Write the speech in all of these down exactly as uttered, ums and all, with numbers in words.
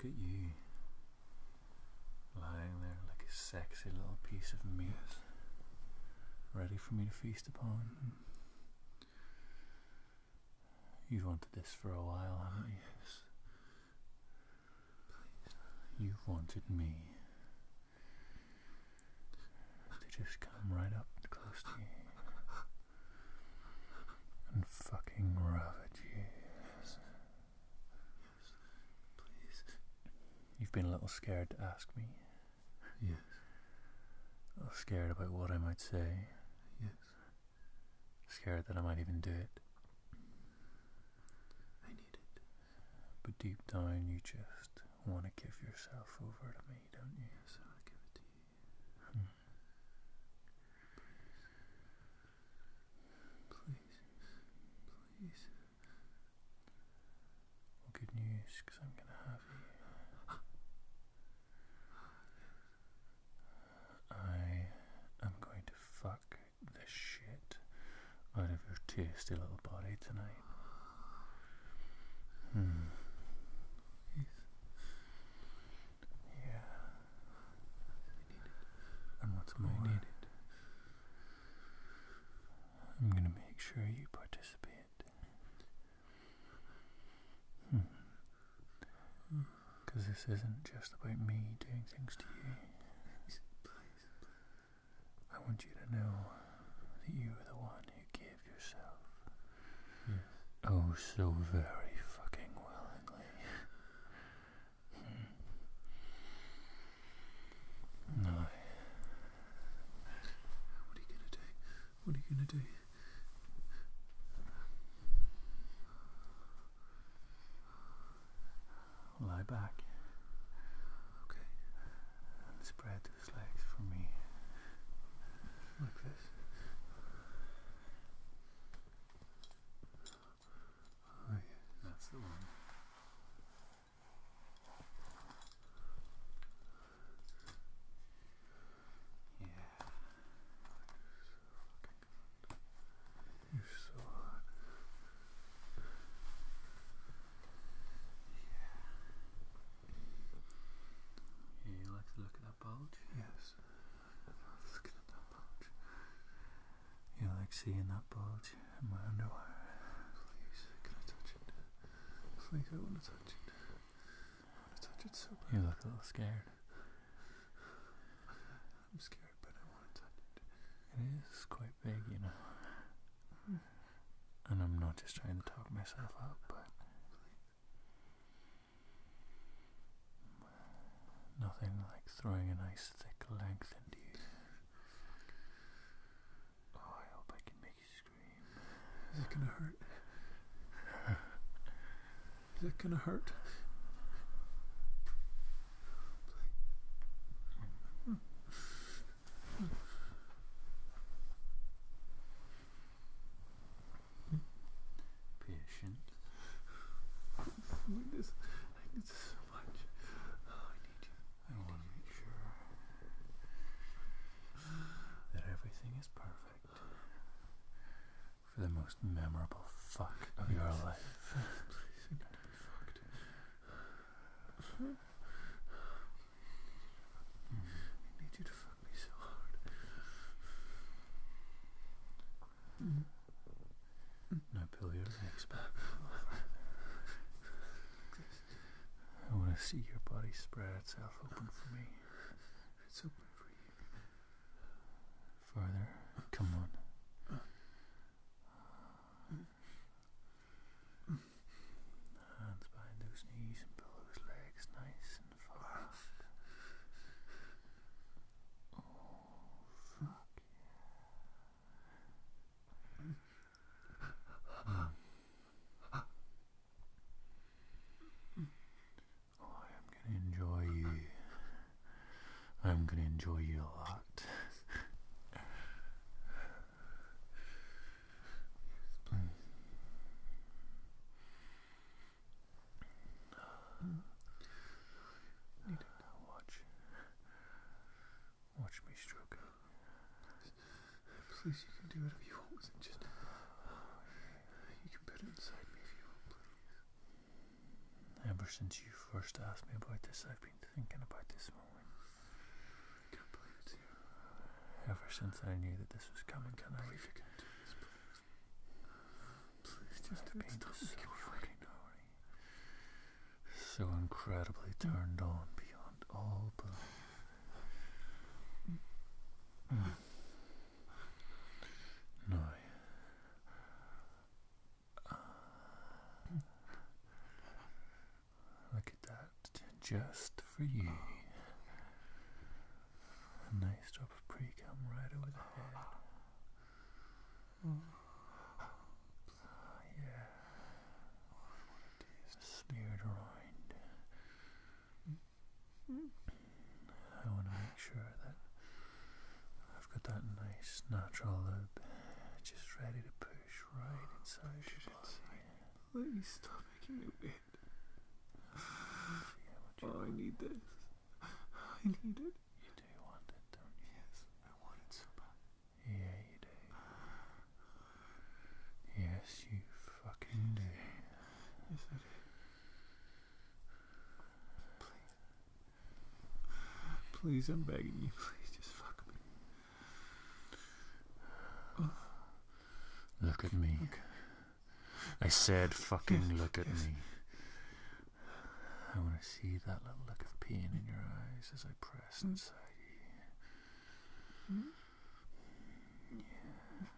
look at you, lying there like a sexy little piece of meat, ready for me to feast upon. You've wanted this for a while, haven't you? Yes. You've wanted me to just come right up close to you and fucking ravage you. Yes. Yes. Please. You've been a little scared to ask me. Yes. A little scared about what I might say. Yes. Scared that I might even do it. I need it. But deep down you just want to give yourself over to me, don't you? Yes, I want to give it to you. Hmm. Please. Please. Well, good news, because I'm going to have you. I am going to fuck the shit out of your tasty little body tonight. Hmm. Yeah. And what's more, I need it. I'm going to make sure you participate. Hmm. Because this isn't just about me doing things to you. Please. Please. I want you to know that you are the one who gave yourself. Yes. Oh, so very fucking willingly. Hmm. No. What are you gonna do? What are you gonna do? Lie back Okay. and spread those legs for me. Like this. Oh yes. That's the one. Yeah. You're so hot. Yeah, you like to look at that bulge? Yes. Looking at that bulge. You like seeing that bulge in my underwear? Please, can I touch it? Please, I want to touch it. I want to touch it so bad. You look a little scared. I'm scared, but I want to touch it. It is quite big, you know. And I'm not just trying to talk myself up, but nothing like throwing a nice thick length into you. Oh, I hope I can make you scream. Is it gonna hurt? Is it gonna hurt? Patient. I need this. I need this so much. Oh, I need you. I want to make sure that everything is perfect for the most memorable fuck of your life. Please, I need to be fucked. I need you to fuck me so hard. Now pull your legs back. I want to see your body spread itself open for me. It's open for you. Further. Come on. Hands behind those knees and pull those legs nice and far. Oh, fuck yeah. Mm. Oh, I am going to enjoy you. I'm going to enjoy you a lot. Need it. Now watch. Watch me stroke it. Please, you can do whatever you want with it. Just you can put it inside me if you want, please. I ever since you first asked me about this, I've been thinking about this moment. I can't believe it's here. Ever since I knew that this was coming, can I? Please, you can't do this, please. Please, just I've do it. been Stop so making me fucking horny. So incredibly turned on beyond all belief. Mm. Now, look at that, just for you. A nice drop of pre-cum right over the head. Yeah. Smeared around. I want to make sure that I've got that nice natural lube just ready to push right inside your body. Please stop making me wait. Oh, I need this. I need it. You do want it, don't you? Yes, I want it so bad. Yeah, you do. Yes, you fucking do. Yes, I do. Please. Please, I'm begging you. Please, just fuck me. Oh. Look at me. Okay. I said fucking Yes, look at yes. me. I want to see that little look of pain in your eyes as I press Mm. inside you. Mm. Yeah.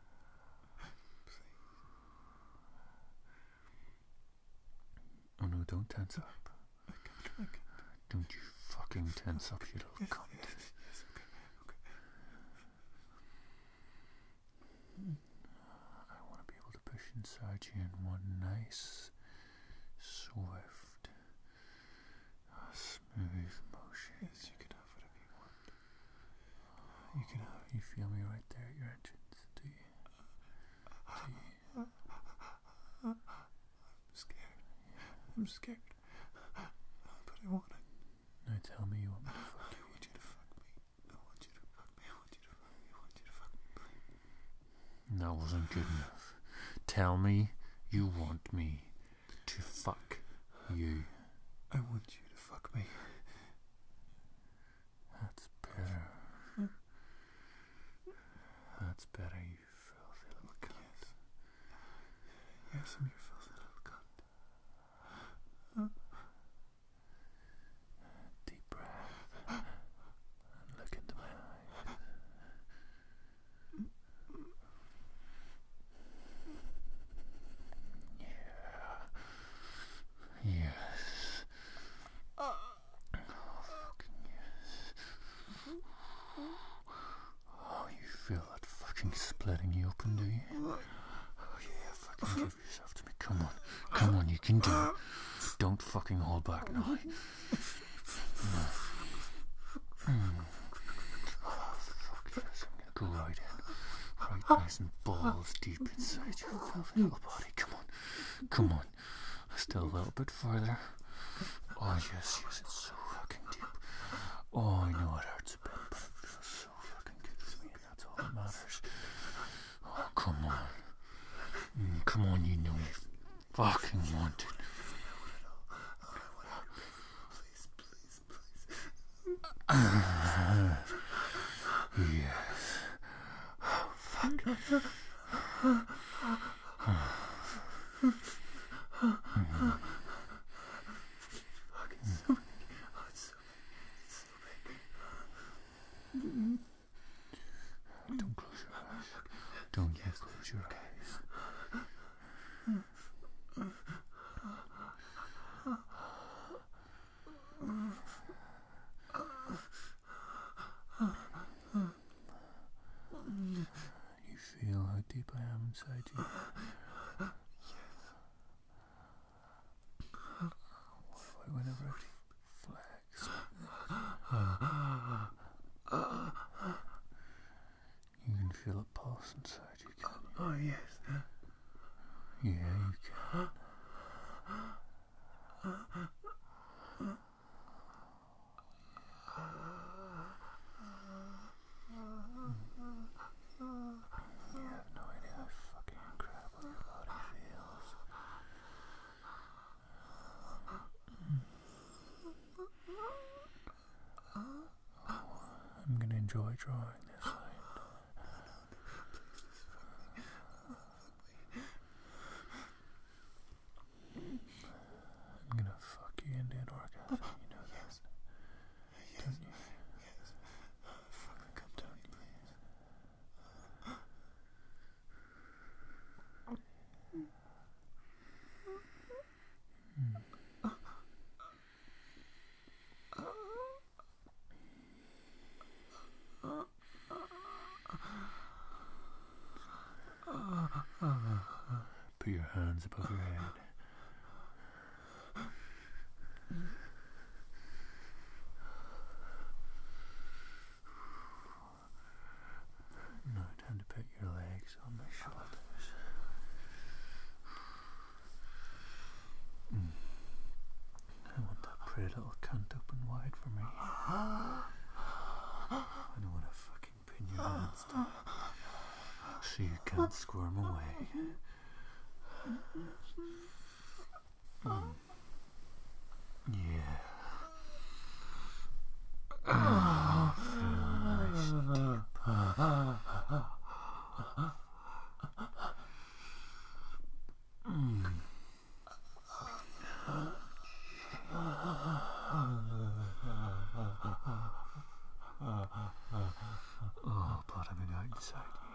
Oh no, don't tense up. I can't, I can't. Don't you fucking tense up, you little Yes, cunt. yes, yes, okay, okay. I want to be able to push inside you in one nice, swift, uh, smooth motion. Yes, you can have whatever you want. You can have. You feel me right there at your entrance, do you? Do you? I'm scared. I'm scared. But I want it. Now tell me you want me to fuck I want you to fuck me. I want you to fuck me. I want you to fuck me. I want you to fuck me. you. That wasn't good enough. Tell me you want me to fuck you. I want you to fuck me. That's better. That's better, you filthy little cunt. Yes, I'm your filthy little cunt. Deep breath. And look into my eyes. Yeah. Yes. Oh, fucking yes. Oh, you feel that fucking splitting you open, do you? Oh yeah, fucking give yourself to me. Come on. Come on, you can do it. Don't fucking hold back now. Mm. Mm. Oh, fuck yes, I'm gonna go right in. Right nice and balls deep inside your velvet little body. Come on. Come on. Still a little bit further. Oh yes, yes, it's so fucking deep. Oh, I know it hurts a bit, but it feels so fucking good to me, and that's all that matters. Oh, come on. Mm, come on, you know you fucking want it. Please, please, please. Uh, yes. Oh, fuck. Fuck, it's so big. Oh, it's so big. It's so big. Don't close your eyes. Don't yet close your eyes. You feel how deep I am inside you? What about whenever I flex? You can feel it pulse inside you, can you? Oh, yes. Yeah, you can. You have no idea how fucking incredible your body feels. by drawing this line. I'm gonna fuck you into an orgasm, you know that? Don't you? Fucking come down, please. Put your hands above your head. Now time to put your legs on my shoulders. Mm. I want that pretty little cunt open wide for me. I don't want to fucking pin your hands down so you can't squirm away. Mm. Yeah. Oh, feel nice and deep. Mm. Oh, bottoming out inside you.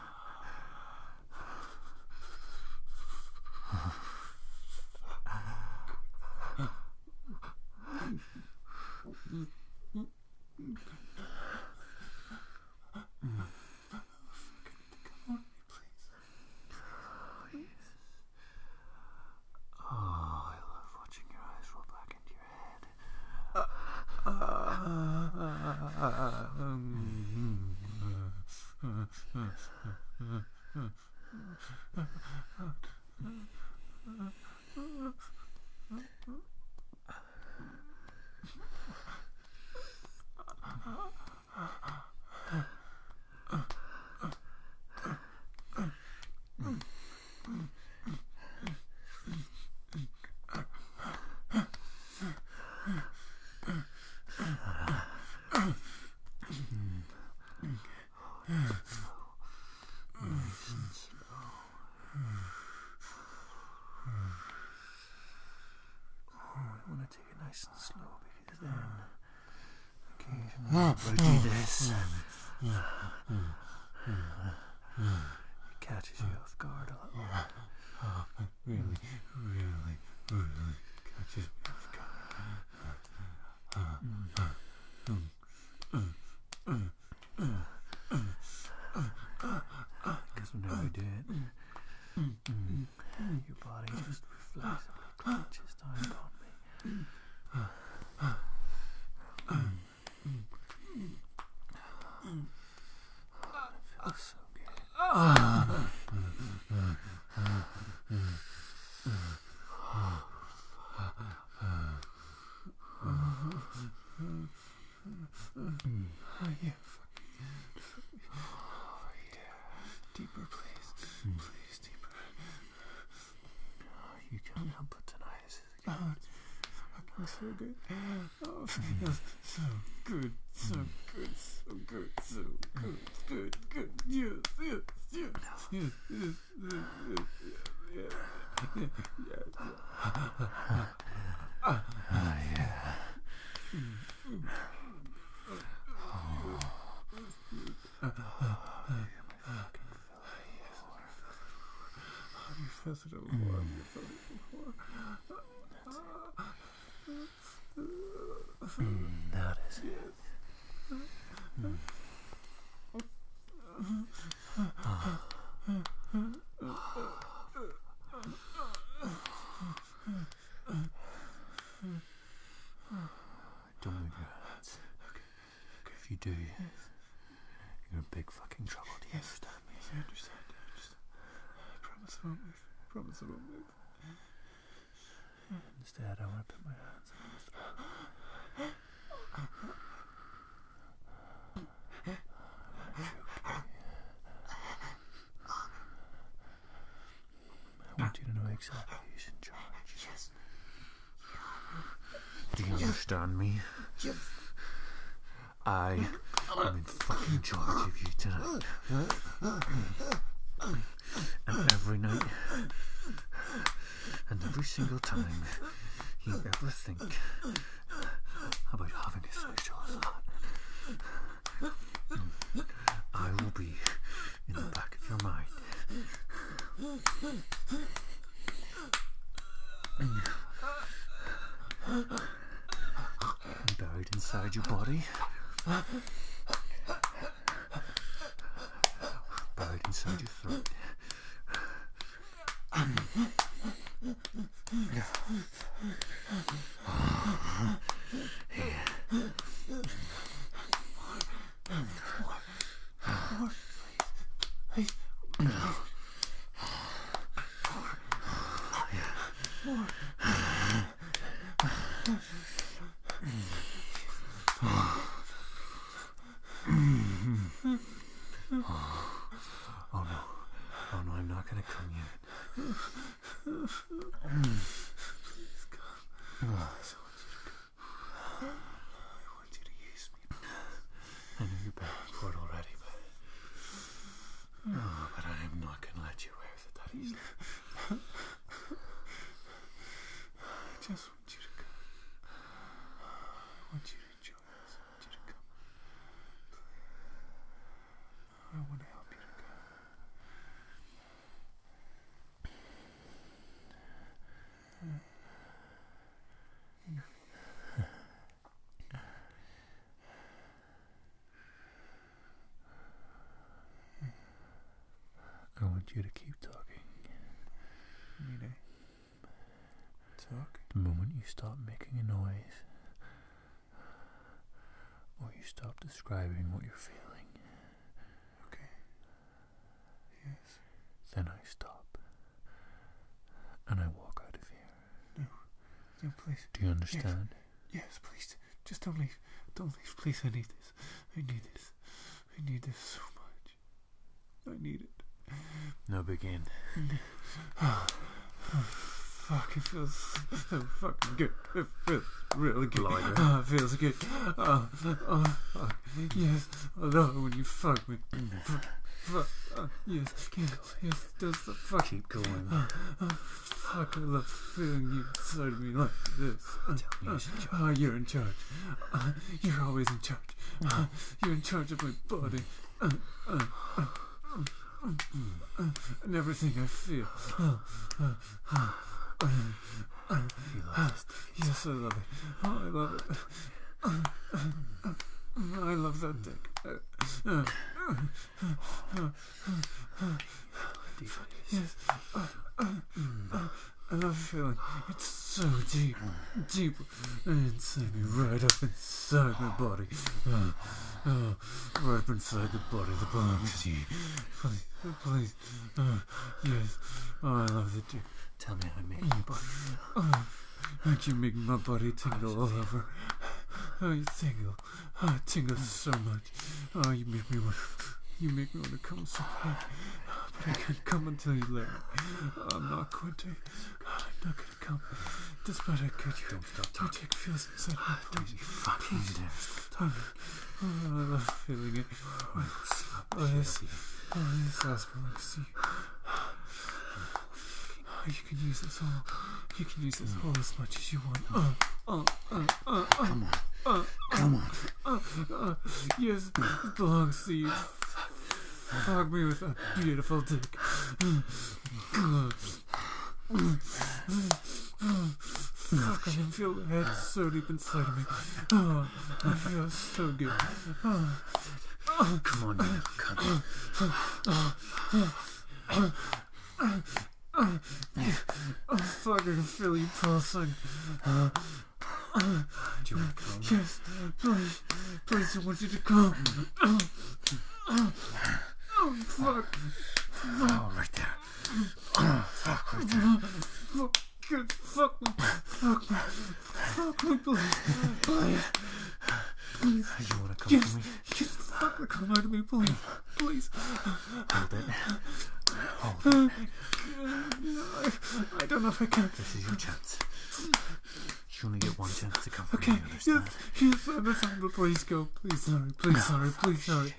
Nice and slow, because then occasionally we'll do this. It catches you off guard a little. Really, really, really catches me off guard. Because whenever we do it, your body just reflexively clutches down upon me. It feels so good. Oh, yeah, fucking over here. Deeper, please. Please, deeper. You can't help but deny this is good. Oh, it's fucking so good. Oh, it feels so good, so good, so good, so good, good, good. Yes, yes, yes, yes, yes, yes, yes, yes, yes, yes. Ah, yeah. You felt it before. You felt it before. Mm, that is it. Mm. Don't move your hands. If you do, you're in big fucking trouble. Do you understand me? I understand. I understand. I promise I won't move. I promise I won't move. Instead, I want to put my hands on your throat. I want you to know exactly who's in charge. Yes. Do you understand me? Yes. I I'm in fucking charge of you tonight. And every night, and every single time you ever think about having a sexual thought, I will be in the back of your mind. And buried inside your body. Buried inside your throat. Here. Oh no, oh no, I'm not gonna come yet. I want you to use me. I know you're bad for it already, but oh, but I'm not gonna let you wear it that easily. I just want you to come. I want you to enjoy this. I want you to come. I want to help you to come. I want you to keep talking. Need I talk? The moment you stop making a noise, or you stop describing what you're feeling, Okay. Yes. then I stop. And I walk out of here. No. No, please. Do you understand? Yes, please. Just don't leave. Don't leave. Please, I need this. I need this. I need this so much. I need it. Now begin. Oh, fuck, it feels so fucking good. It feels really good. Glider. Oh, it feels good. Oh, oh, fuck. Yes, I love it when you fuck me. Fuck, fuck. Oh, yes, yes, yes, does the fuck. Keep going. Oh, oh, fuck, I love feeling you inside of me like this. Tell me who's in charge. Oh, you're in charge. Uh, you're always in charge. Uh, you're in charge of my body. Uh, uh, uh, uh, uh, uh, and everything I feel. Uh, uh, uh, uh, uh, You uh, love this. yes, I love it. Oh, I love it. Uh, uh, uh, I love that dick. Uh, uh, uh, uh, uh, Deep. yes. Uh, uh, uh, I love feeling it's so deep, deep inside me, right up inside my body. Uh, uh, right up inside the body, the bones. Please, please. Uh, yes. Oh, I love the dick. Tell me how I make your body feel. Oh, make you make my body tingle all over. Oh, you tingle. Oh, it tingles so much. Oh, you make me want. You make me want to come so bad. But I can't come until you let me. Oh, I'm not going to. I'm not going to come. Despite how good you, your dick feels inside my body. You fucking dare. Oh, I love feeling it. Oh, oh yes. Oh, yes, Asperger's. See. Oh, you can use this all. You can use this all as much as you want. Uh, uh, uh, uh, uh, Come on. uh, Come on. uh, uh, yes, it belongs to you. Fuck me with a beautiful dick. Uh, Fuck, I can feel the head so deep inside of me. Oh, I feel so good. Oh, Come on, you cunt. oh, fuck, I can feel you pulsing. Uh, Do you want to come? yes, please, please, I want you to come. Oh, oh, oh, fuck. Oh, right there. Oh, fuck, right there. Fuck, good, fuck me, fuck me, fuck me, please, please, please. You want to come Yes, to me? yes, fuck the come out of me, please, please. Hold it. Hold Uh, it. I, I don't know if I can. This is your chance. You only get one chance to come from Okay, the other side. yes, yes, I understand, but please go. Please, sorry, please, sorry, please, sorry.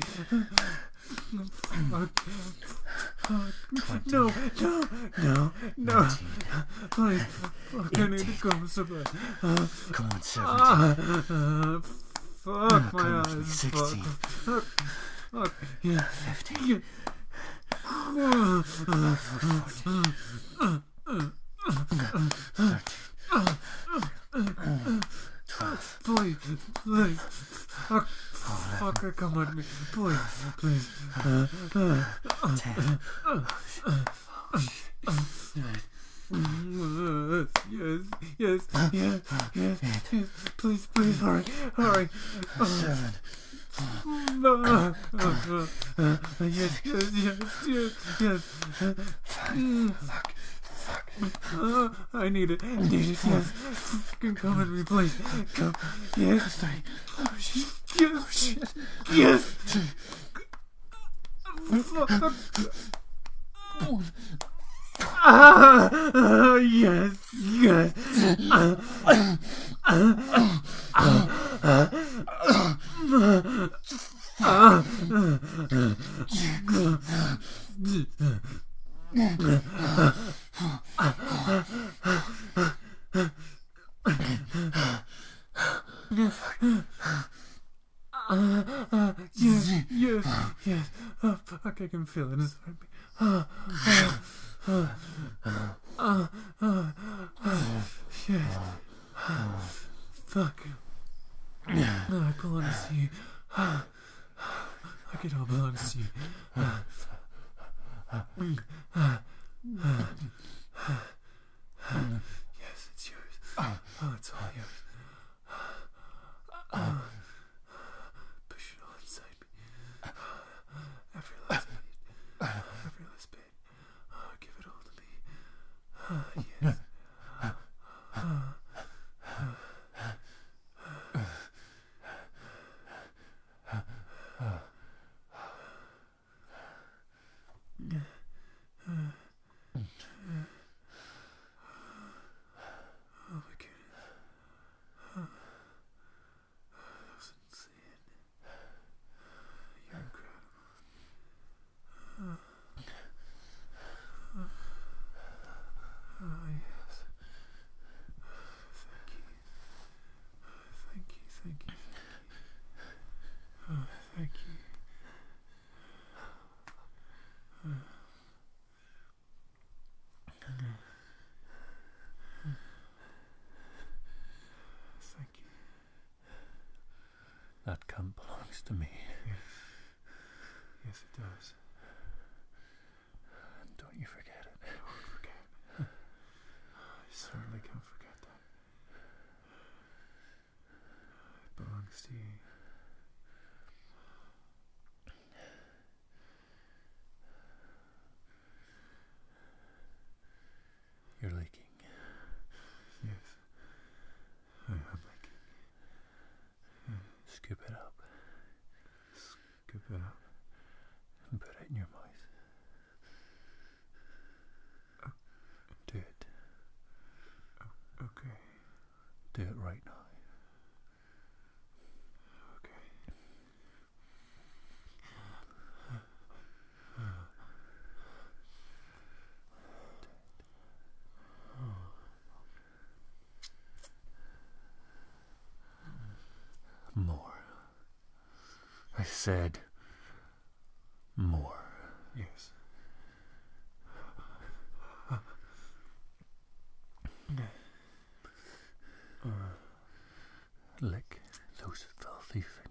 Fuck. Fuck. No, no, no, no. Please, fuck, I need to come so bad. Uh, Come on, seventeen. uh, fuck, my Come with me, eyes. sixteen. Fuck, fuck, yeah. fifteen. twelve. Please, please. Fuck, fuck, come at me. Please, please. Uh, uh, ten. yes, yes, yes, yes, yes. Please, please, hurry, hurry. Seven. Uh, uh, uh, yes, yes, yes, yes, yes. Five. Fuck. Uh, I need it. I need it. Yes. Fucking come at me, please. Come. Yes. Three. Oh shit. Yes. Oh shit. Yes. Two. Fuck. One. Ah, uh, yes. Yes. Uh, uh, uh, uh, uh, uh, Uh, uh, yes, yes, yes. Oh, fuck, I can feel it inside me. Uh, uh, uh, uh, uh, uh, yes. Fuck. Uh, it belongs to you. Uh, like it all belongs to you. Uh, uh, uh, uh, yes, it's yours. Oh, it's all yours. Uh, push it all inside me. Every last bit. Every last bit. Oh, give it all to me. Oh, yes. Oh my goodness. Oh, that was insane. You're incredible. Oh, oh, oh yes. Thank you. Thank you, thank you, thank you. Oh, thank you. Oh. Thank you. That camp belongs to me. Yes. Yes, it does. And don't you forget it. I won't forget. I certainly can't forget that. It belongs to you. You're leaking. Yes. I am leaking. Scoop it up Scoop it up. and put it in your mouth. Oh. Do it. Okay. Do it right now. Okay. More. I said more. Yes. Lick those filthy fingers.